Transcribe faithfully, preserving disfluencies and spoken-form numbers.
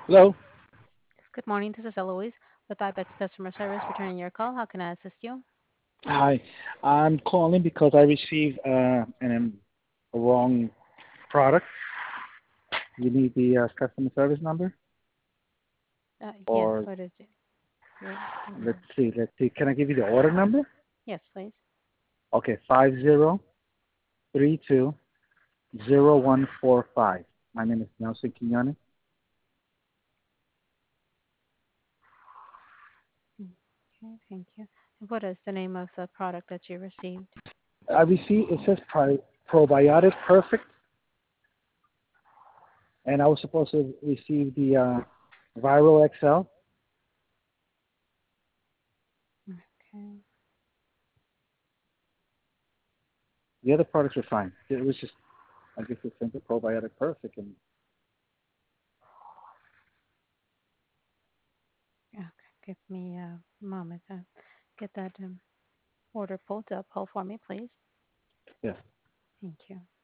Hello. Good morning. This is Eloise with iBets Customer Service returning your call. How can I assist you? Hi. I'm calling because I received uh, an um, a wrong product. You need the uh, customer service number, Uh, yes, or what is it? Your, let's um, see, let's see. Can I give you the order number? yes, please. Okay, five zero three two zero one four five. My name is Nelson Quinones. Okay, thank you. What is the name of the product that you received? I received it says Pri- probiotic perfect, and I was supposed to receive the uh, viral X L. Okay. The other products were fine. It was just I guess it sent the probiotic perfect, and Okay, give me a moment to get that um, order pulled up. Hold for me, please. yeah. Thank you.